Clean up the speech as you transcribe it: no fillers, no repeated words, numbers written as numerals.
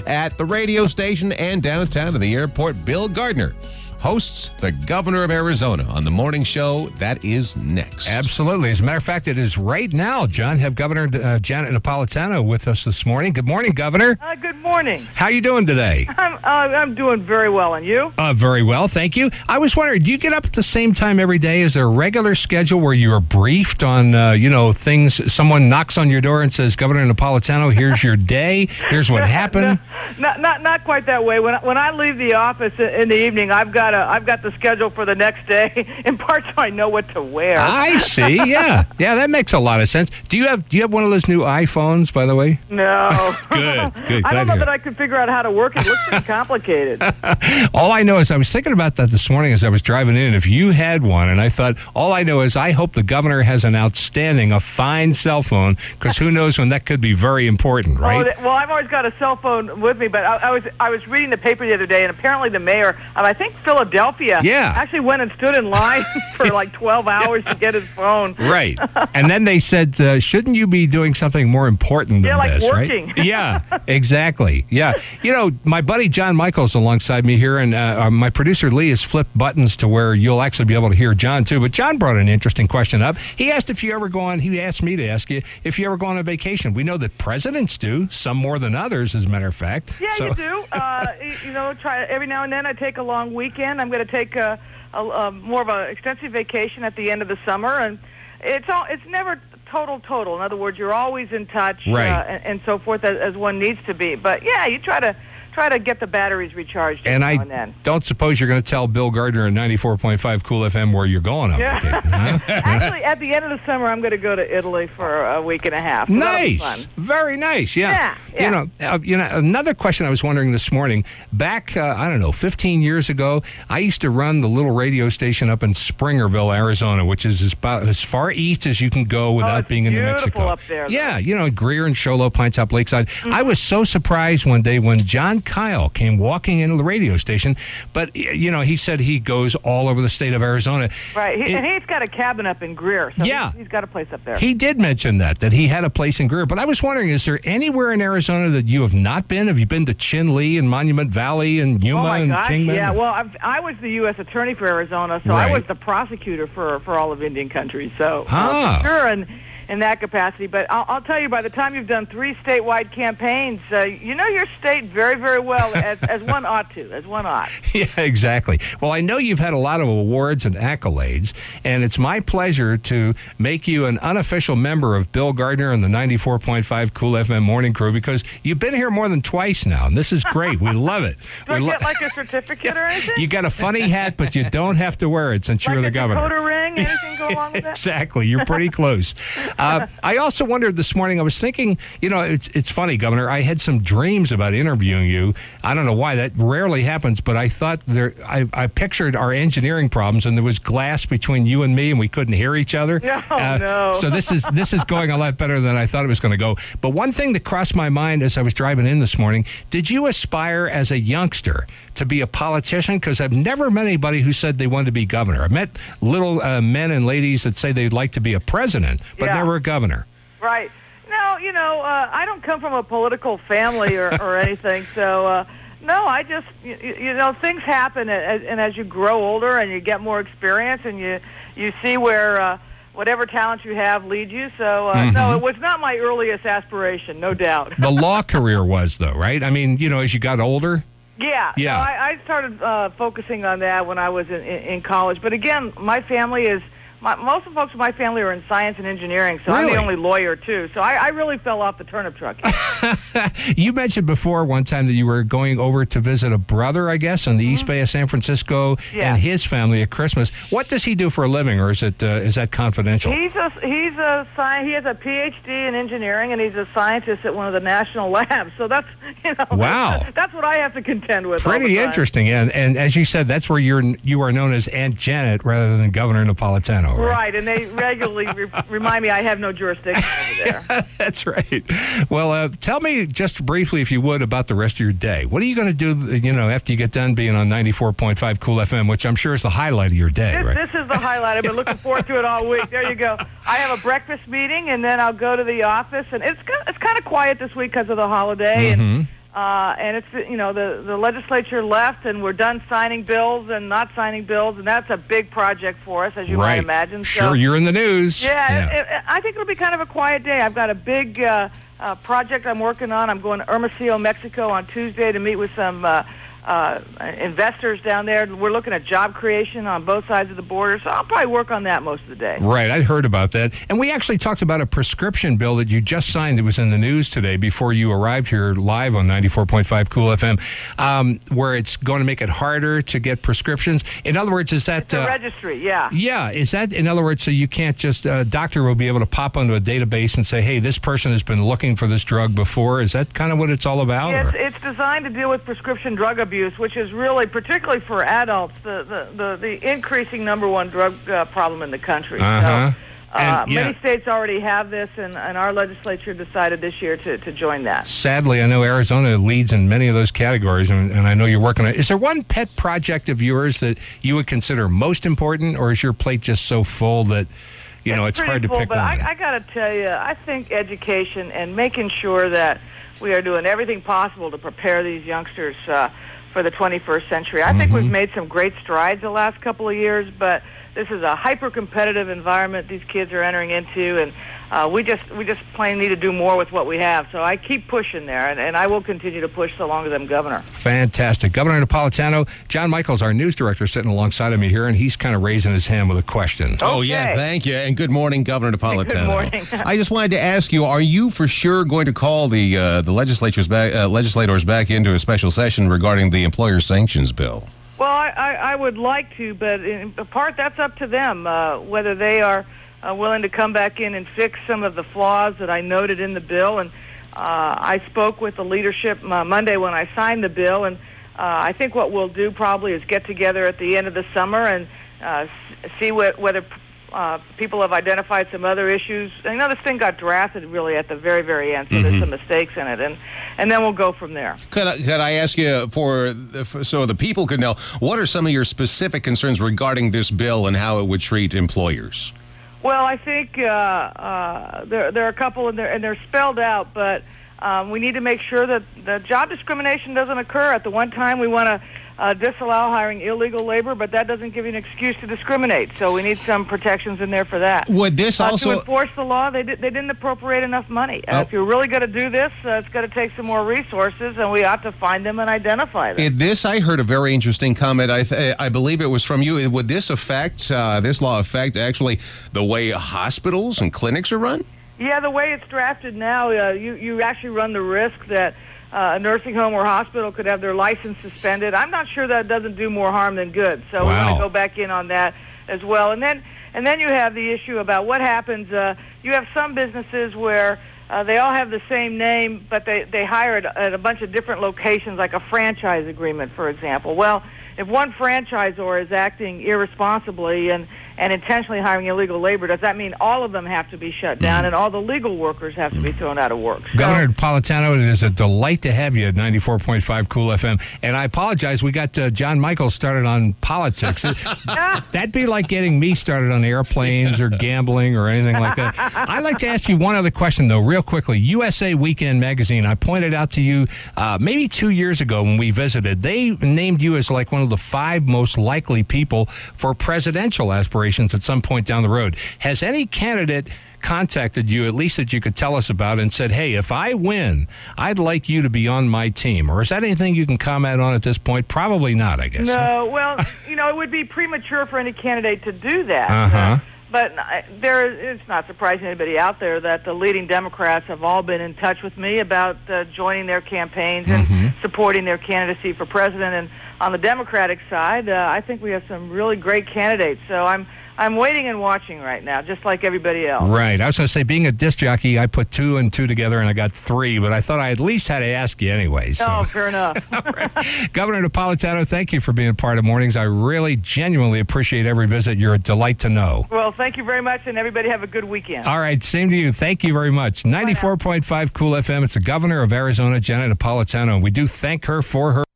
at the radio station and downtown to the airport. Bill Gardner hosts the Governor of Arizona on the morning show. That is next. Absolutely. As a matter of fact, it is right now. John, have Governor Janet Napolitano with us this morning. Good morning, Governor. Good morning. How you doing today? I'm doing very well, and you? Very well, thank you. I was wondering, do you get up at the same time every day? Is there a regular schedule where you are briefed on, things? Someone knocks on your door and says, Governor Napolitano, here's your day. Here's what happened. Not quite that way. When I leave the office in the evening, I've got the schedule for the next day, in part so I know what to wear. I see. Yeah, that makes a lot of sense. Do you have one of those new iPhones, by the way? No. Good. I don't know that I can figure out how to work it. It looks pretty complicated. All I know is I was thinking about that this morning as I was driving in. If you had one, and I thought, all I know is I hope the governor has an outstanding, a fine cell phone, because who knows when that could be very important, right? Well, I've always got a cell phone with me, but I was reading the paper the other day, and apparently the mayor of, I think, Philadelphia actually went and stood in line for like 12 hours to get his phone. Right. And then they said, shouldn't you be doing something more important than like this, working. Right? Yeah, exactly. Yeah. My buddy John Michael's alongside me here, and my producer Lee has flipped buttons to where you'll actually be able to hear John, too. But John brought an interesting question up. He asked if you ever go on, he asked me to ask you if you ever go on a vacation. We know that presidents do, some more than others, as a matter of fact. Yeah, you do. Try every now and then I take a long weekend. I'm going to take more of an extensive vacation at the end of the summer, and it's never total. In other words, you're always in touch, right, and so forth as one needs to be. But yeah, you try to get the batteries recharged. And now and then. Don't suppose you're going to tell Bill Gardner at 94.5 Cool FM where you're going on vacation, huh? Actually, at the end of the summer, I'm going to go to Italy for a week and a half. So nice, very nice. Yeah. Another question I was wondering this morning. Back, 15 years ago, I used to run the little radio station up in Springerville, Arizona, which is about as far east as you can go without being in New Mexico. Up there, yeah, Greer and Show Low, Pine Top, Lakeside. Mm-hmm. I was so surprised one day when John Kyle came walking into the radio station, but he said he goes all over the state of Arizona. Right, and he's got a cabin up in Greer, so he's got a place up there. He did mention that he had a place in Greer, but I was wondering, is there anywhere in Arizona that you have not been? Have you been to Chinle and Monument Valley and Yuma and Kingman? Yeah, well, I was the U.S. Attorney for Arizona, so right. I was the prosecutor for all of Indian country, so sure, and in that capacity. But I'll tell you, by the time you've done 3 statewide campaigns, you know your state very, very well, as one ought to. Yeah, exactly. Well, I know you've had a lot of awards and accolades, and it's my pleasure to make you an unofficial member of Bill Gardner and the 94.5 Cool FM Morning Crew, because you've been here more than twice now, and this is great. We love it. Do I get like a certificate or anything? You got a funny hat, but you don't have to wear it since you're the governor. Like a Dakota ring? Anything go along with that? Exactly. You're pretty close. I also wondered this morning, I was thinking, it's funny, Governor, I had some dreams about interviewing you. I don't know why, that rarely happens, but I thought I pictured our engineering problems, and there was glass between you and me, and we couldn't hear each other. No. So this is going a lot better than I thought it was going to go. But one thing that crossed my mind as I was driving in this morning, did you aspire as a youngster to be a politician? Because I've never met anybody who said they wanted to be governor. I've met little men and ladies that say they'd like to be a president, but never a governor. Right. No, I don't come from a political family or anything, so no, I just, things happen, and as you grow older and you get more experience and you see where whatever talents you have lead you. So, no, it was not my earliest aspiration, no doubt. The law career was, though, right? I mean, as you got older? Yeah. So I started focusing on that when I was in college. But again, my family is, most of the folks in my family are in science and engineering, so really? I'm the only lawyer, too. So I really fell off the turnip truck. You mentioned before one time that you were going over to visit a brother, I guess, in the East Bay of San Francisco, and his family at Christmas. What does he do for a living, or is that confidential? He has a PhD in engineering, and he's a scientist at one of the national labs. So that's, wow. That's what I have to contend with. Pretty interesting. And as you said, that's where you are known as Aunt Janet rather than Governor Napolitano. Right, and they regularly remind me I have no jurisdiction over there. Yeah, that's right. Well, tell me just briefly, if you would, about the rest of your day. What are you going to do, after you get done being on 94.5 Cool FM, which I'm sure is the highlight of your day, right? This is the highlight. I've been looking forward to it all week. There you go. I have a breakfast meeting, and then I'll go to the office, and it's kind of quiet this week because of the holiday, and And it's, the legislature left, and we're done signing bills and not signing bills, and that's a big project for us, as you might imagine. Sure, so, you're in the news. Yeah. I think it'll be kind of a quiet day. I've got a big project I'm working on. I'm going to Hermosillo, Mexico on Tuesday to meet with some investors down there. We're looking at job creation on both sides of the border, so I'll probably work on that most of the day. Right, I heard about that. And we actually talked about a prescription bill that you just signed. It was in the news today before you arrived here live on 94.5 Cool FM, where it's going to make it harder to get prescriptions. In other words, is that... It's a registry, yeah. Yeah, is that, in other words, so you can't just... A doctor will be able to pop onto a database and say, hey, this person has been looking for this drug before. Is that kind of what it's all about? Yeah, it's designed to deal with prescription drug abuse, which is really, particularly for adults, the increasing number one drug problem in the country. So, many states already have this, and our legislature decided this year to join that. Sadly, I know Arizona leads in many of those categories, and I know you're working on it. Is there one pet project of yours that you would consider most important, or is your plate just so full that, it's hard to pick but one? I got to tell you, I think education and making sure that we are doing everything possible to prepare these youngsters for the 21st century. I think we've made some great strides the last couple of years, but this is a hyper-competitive environment these kids are entering into, and we just plain need to do more with what we have. So I keep pushing there, and I will continue to push so long as I'm governor. Fantastic. Governor Napolitano, John Michaels, our news director, sitting alongside of me here, and he's kind of raising his hand with a question. Oh, yeah, thank you. And good morning, Governor Napolitano. Good morning. I just wanted to ask you, are you for sure going to call the legislators back into a special session regarding the employer sanctions bill? Well, I would like to, but in part that's up to them, whether they are willing to come back in and fix some of the flaws that I noted in the bill. And I spoke with the leadership Monday when I signed the bill, and I think what we'll do probably is get together at the end of the summer and see whether people have identified some other issues. This thing got drafted really at the very, very end, so there's some mistakes in it, and then we'll go from there. Could I ask you, so the people could know, what are some of your specific concerns regarding this bill and how it would treat employers? Well, I think there are a couple, and they're spelled out, but we need to make sure that the job discrimination doesn't occur. At the one time, we want to disallow hiring illegal labor, but that doesn't give you an excuse to discriminate. So we need some protections in there for that. Would this also... to enforce the law, they didn't appropriate enough money. If you're really going to do this, it's going to take some more resources, and we ought to find them and identify them. I heard a very interesting comment. I believe it was from you. Would this law affect actually the way hospitals and clinics are run? Yeah, the way it's drafted now, you actually run the risk that a nursing home or hospital could have their license suspended. I'm not sure that doesn't do more harm than good. So we want to go back in on that as well. And then you have the issue about what happens. You have some businesses where they all have the same name, but they hire at a bunch of different locations, like a franchise agreement, for example. Well, if one franchisor is acting irresponsibly and intentionally hiring illegal labor, does that mean all of them have to be shut down and all the legal workers have to be thrown out of work? Governor Napolitano, it is a delight to have you at 94.5 Cool FM. And I apologize, we got John Michaels started on politics. That'd be like getting me started on airplanes or gambling or anything like that. I'd like to ask you one other question, though, real quickly. USA Weekend magazine, I pointed out to you maybe 2 years ago when we visited, they named you as like one of the 5 most likely people for presidential aspirations at some point down the road. Has any candidate contacted you, at least that you could tell us about, and said, hey, if I win, I'd like you to be on my team? Or is that anything you can comment on at this point? Probably not, I guess. No, well, it would be premature for any candidate to do that. But it's not surprising to anybody out there that the leading Democrats have all been in touch with me about joining their campaigns and supporting their candidacy for president. And on the Democratic side, I think we have some really great candidates. So I'm waiting and watching right now, just like everybody else. Right. I was going to say, being a disc jockey, I put 2 and 2 together, and I got 3, but I thought I at least had to ask you anyway. So. Oh, fair enough. Right. Governor Napolitano, thank you for being a part of Mornings. I really, genuinely appreciate every visit. You're a delight to know. Well, thank you very much, and everybody have a good weekend. All right. Same to you. Thank you very much. 94.5 Cool FM. It's the governor of Arizona, Janet Napolitano. We do thank her for her